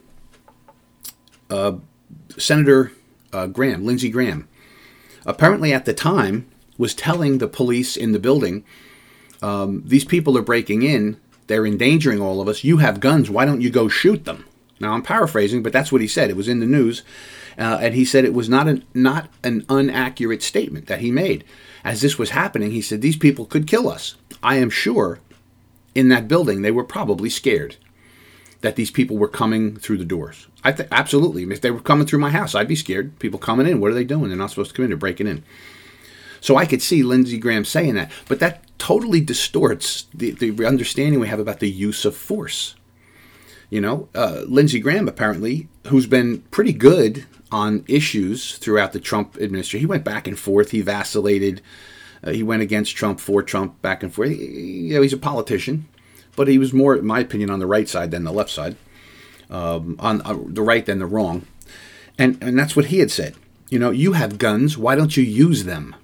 uh, Senator uh, Graham, Lindsey Graham, apparently at the time was telling the police in the building, um, these people are breaking in, they're endangering all of us, you have guns, why don't you go shoot them? Now I'm paraphrasing, but that's what he said. It was in the news, uh, and he said it was not an, not an inaccurate statement that he made. As this was happening, he said, these people could kill us. I am sure in that building they were probably scared that these people were coming through the doors. I th- Absolutely. If they were coming through my house, I'd be scared. People coming in, what are they doing? They're not supposed to come in, they're breaking in. So I could see Lindsey Graham saying that, but that totally distorts the, the understanding we have about the use of force. You know, uh, Lindsey Graham apparently, who's been pretty good on issues throughout the Trump administration, he went back and forth, he vacillated, uh, he went against Trump, for Trump, back and forth. He, you know, he's a politician, but he was more, in my opinion, on the right side than the left side, um, on uh, the right than the wrong. And, and that's what he had said. You know, you have guns, why don't you use them?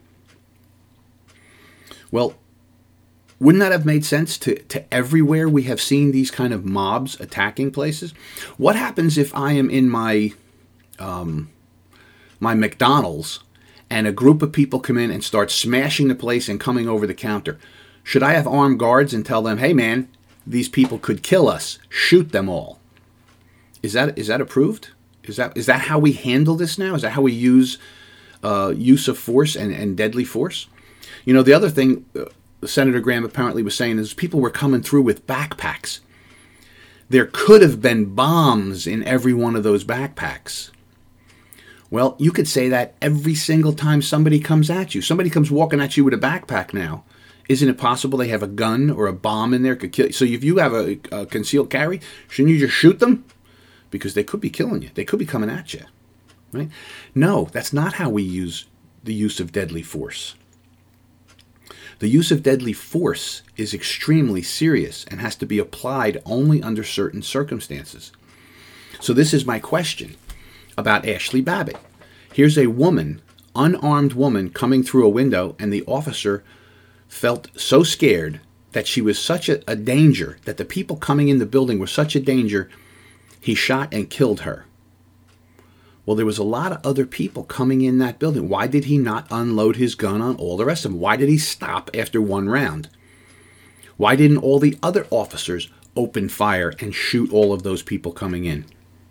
Well, wouldn't that have made sense to, to everywhere we have seen these kind of mobs attacking places? What happens if I am in my um, my McDonald's and a group of people come in and start smashing the place and coming over the counter? Should I have armed guards and tell them, hey man, these people could kill us, shoot them all? Is that is that approved? Is that is that how we handle this now? Is that how we use uh, use of force and, and deadly force? You know, the other thing uh, Senator Graham apparently was saying is people were coming through with backpacks. There could have been bombs in every one of those backpacks. Well, you could say that every single time somebody comes at you. Somebody comes walking at you with a backpack now. Isn't it possible they have a gun or a bomb in there could kill you? So if you have a, a concealed carry, shouldn't you just shoot them? Because they could be killing you. They could be coming at you. Right? No, that's not how we use the use of deadly force. The use of deadly force is extremely serious and has to be applied only under certain circumstances. So this is my question about Ashley Babbitt. Here's a woman, unarmed woman, coming through a window, and the officer felt so scared that she was such a, a danger, that the people coming in the building were such a danger, he shot and killed her. Well, there was a lot of other people coming in that building. Why did he not unload his gun on all the rest of them? Why did he stop after one round? Why didn't all the other officers open fire and shoot all of those people coming in?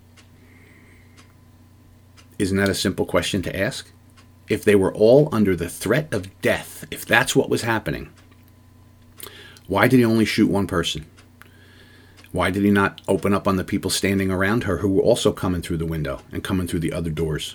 Isn't that a simple question to ask? If they were all under the threat of death, if that's what was happening, why did he only shoot one person? Why did he not open up on the people standing around her who were also coming through the window and coming through the other doors?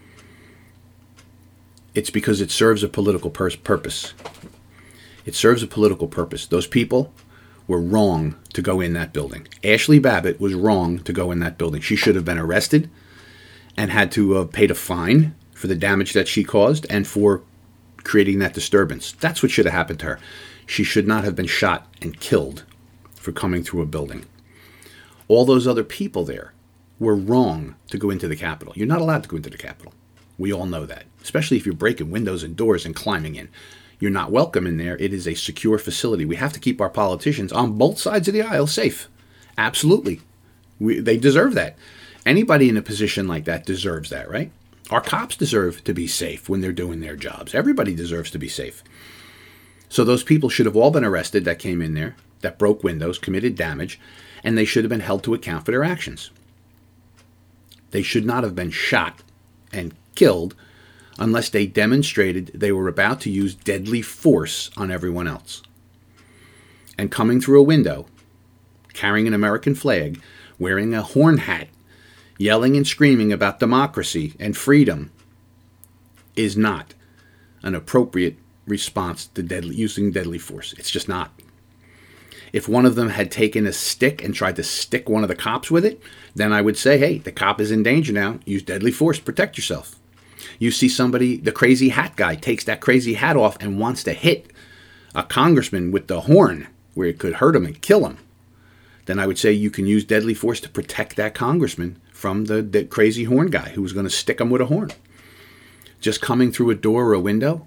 It's because it serves a political pur- purpose. It serves a political purpose. Those people were wrong to go in that building. Ashley Babbitt was wrong to go in that building. She should have been arrested and had to have paid a fine for the damage that she caused and for creating that disturbance. That's what should have happened to her. She should not have been shot and killed for coming through a building. All those other people there were wrong to go into the Capitol. You're not allowed to go into the Capitol. We all know that, especially if you're breaking windows and doors and climbing in. You're not welcome in there. It is a secure facility. We have to keep our politicians on both sides of the aisle safe. Absolutely. We, they deserve that. Anybody in a position like that deserves that, right? Our cops deserve to be safe when they're doing their jobs. Everybody deserves to be safe. So those people should have all been arrested that came in there, that broke windows, committed damage, and they should have been held to account for their actions. They should not have been shot and killed unless they demonstrated they were about to use deadly force on everyone else. And coming through a window, carrying an American flag, wearing a horn hat, yelling and screaming about democracy and freedom is not an appropriate response to deadly, using deadly force. It's just not. If one of them had taken a stick and tried to stick one of the cops with it, then I would say, hey, the cop is in danger now. Use deadly force. Protect yourself. You see somebody, the crazy hat guy takes that crazy hat off and wants to hit a congressman with the horn where it could hurt him and kill him. Then I would say you can use deadly force to protect that congressman from the, the crazy horn guy who was going to stick him with a horn. Just coming through a door or a window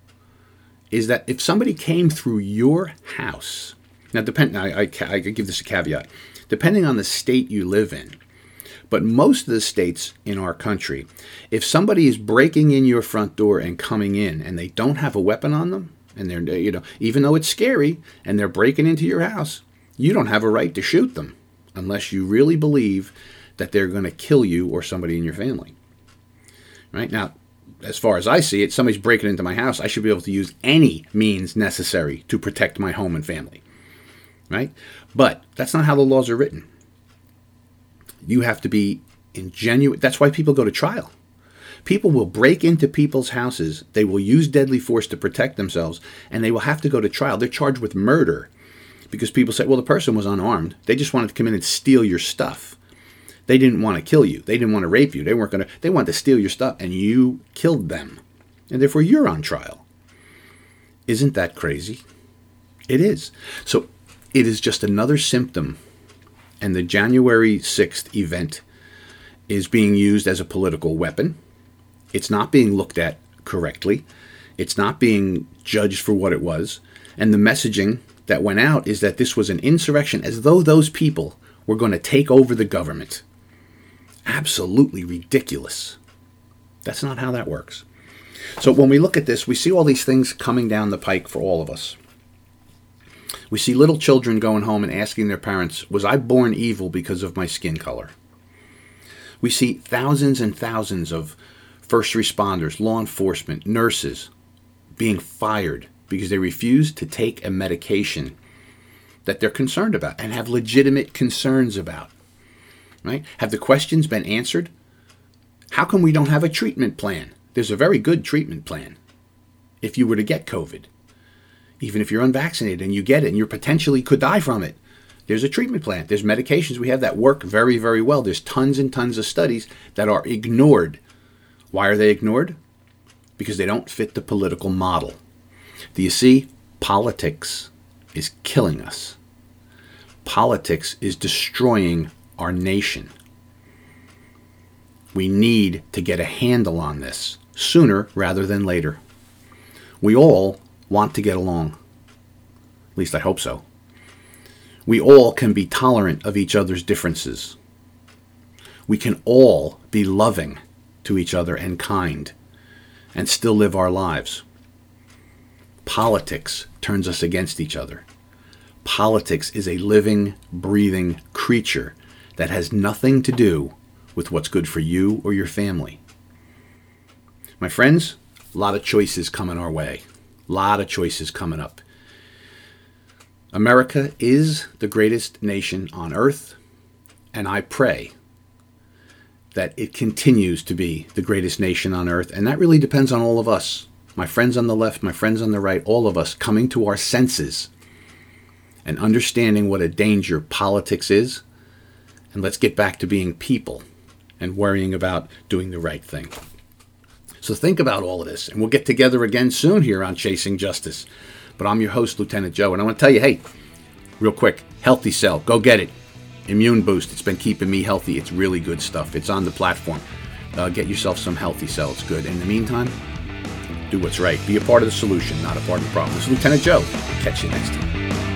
is that if somebody came through your house, now depend, I, I, I give this a caveat, depending on the state you live in, but most of the states in our country, if somebody is breaking in your front door and coming in and they don't have a weapon on them, and they're, you know, even though it's scary and they're breaking into your house, you don't have a right to shoot them unless you really believe that they're going to kill you or somebody in your family. Right? Now, as far as I see it, somebody's breaking into my house, I should be able to use any means necessary to protect my home and family. Right? But that's not how the laws are written. You have to be ingenuine. That's why people go to trial. People will break into people's houses. They will use deadly force to protect themselves, and they will have to go to trial. They're charged with murder because people say, well, the person was unarmed. They just wanted to come in and steal your stuff. They didn't want to kill you. They didn't want to rape you. They weren't going to. They wanted to steal your stuff, and you killed them. And therefore, you're on trial. Isn't that crazy? It is. So it is just another symptom. And the January sixth event is being used as a political weapon. It's not being looked at correctly. It's not being judged for what it was. And the messaging that went out is that this was an insurrection, as though those people were going to take over the government. Absolutely ridiculous. That's not how that works. So when we look at this, we see all these things coming down the pike for all of us. We see little children going home and asking their parents, was I born evil because of my skin color? We see thousands and thousands of first responders, law enforcement, nurses being fired because they refuse to take a medication that they're concerned about and have legitimate concerns about. Right? Have the questions been answered? How come we don't have a treatment plan? There's a very good treatment plan if you were to get COVID. Even if you're unvaccinated and you get it and you potentially could die from it, there's a treatment plan. There's medications we have that work very, very well. There's tons and tons of studies that are ignored. Why are they ignored? Because they don't fit the political model. Do you see? Politics is killing us. Politics is destroying our nation. We need to get a handle on this sooner rather than later. We all want to get along. At least I hope so. We all can be tolerant of each other's differences. We can all be loving to each other and kind and still live our lives. Politics turns us against each other. Politics is a living, breathing creature that has nothing to do with what's good for you or your family. My friends, a lot of choices coming our way. A lot of choices coming up. America is the greatest nation on earth, and I pray that it continues to be the greatest nation on earth, and that really depends on all of us. My friends on the left, my friends on the right, all of us coming to our senses and understanding what a danger politics is, and let's get back to being people and worrying about doing the right thing. So think about all of this, and we'll get together again soon here on Chasing Justice. But I'm your host, Lieutenant Joe, and I want to tell you, hey, real quick, Healthy Cell, go get it. Immune Boost, it's been keeping me healthy. It's really good stuff. It's on the platform. Uh, get yourself some Healthy Cell. It's good. In the meantime, do what's right. Be a part of the solution, not a part of the problem. This is Lieutenant Joe. Catch you next time.